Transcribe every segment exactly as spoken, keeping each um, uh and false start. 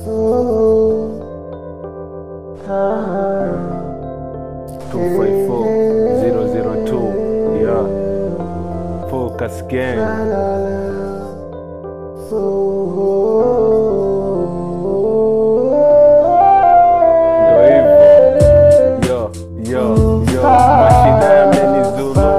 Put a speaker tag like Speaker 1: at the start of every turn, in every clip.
Speaker 1: two five four zero zero two, yeah, Focus Gang. Ndo hivyo, yo, yo, yo, mashida yamenizuru.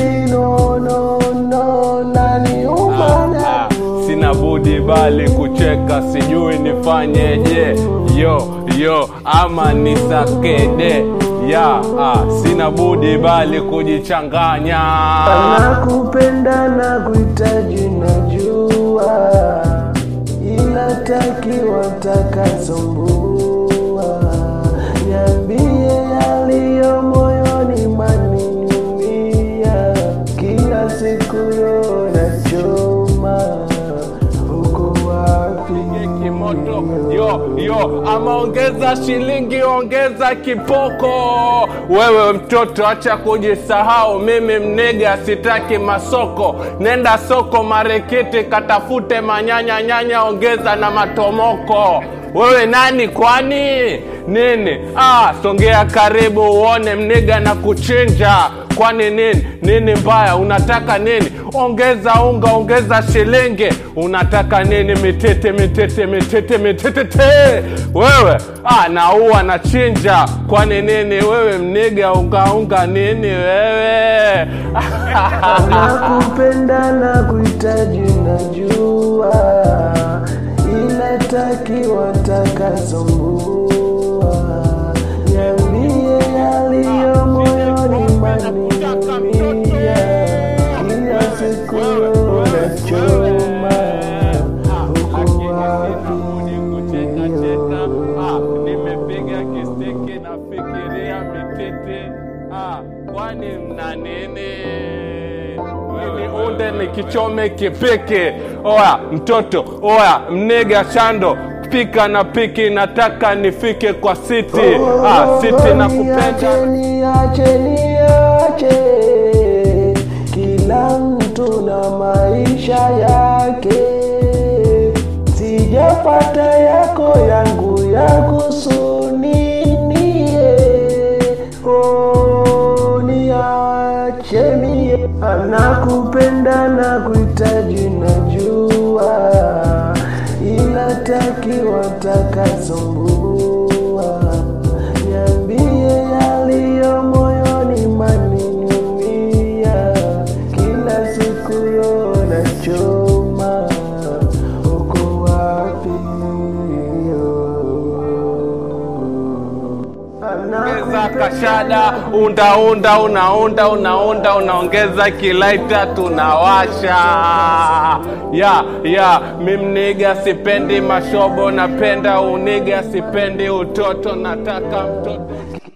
Speaker 1: Ah, ah, sina budi bali kucheka, sijui nifanyeje, yo, yo, ama nisakede. Ya, ah, sina budi bali kujichanganya.
Speaker 2: Nakupenda na kuhitaji najua, ila takiwa takasumbua. Niambie yaliyo moyoni maniumia, kila siku yo nachoma. Uko wapi?
Speaker 1: Kimoto, yo, yo, ama ongeza shilingi, ongeza kipoko. Wewe mtoto acha kujisahau, mimi mnega sitaki masoko. Nenda soko Marikiti katafute manyanya nyanya, ongeza na matomoko. Wewe nani kwani? Nini? Ah, songea karibu uone mniga na kuchinja. Kwani nini? Nini mbaya? Unataka nini? Ongeza unga, ongeza shilingi. Unataka nini? Mitete, mitete, mitete, mitete, te. Wewe, ah, naua na chinja. Kwani nini? Wewe mniga unga unga nini wewe?
Speaker 2: Nakupenda na kuhitaji najua, ila takiwa takasumbua. Niambie yaliyo moyoni maniumia, kila siku nachoma. Uko wapi?
Speaker 1: Nimepiga kistiki na fikiria mitete. Ah, kwani mna nini? Wewe unde nikichome kipeke. Oya mtoto, oya mnega shando, pika na piki, nataka nifike kwa city. Ah, city na kupenda.
Speaker 2: Niache, niache, kila mtu na maisha yake. Sijapata yako, yangu yakusunie. Oh, niache mie. Nakupenda na kuhitaji najua, ila takiwa takasumbua. Niambie yaliyo moyoni maniumia, kila siku yo nachoma. Uko wapi?
Speaker 1: Ongeza kashada, unda unda, unaunda, unaunda, unaongeza kilaita, tunawasha. Ya, ya, mimniga sipendi mashobo, napenda uniga, sipendi utoto, nataka mtoto.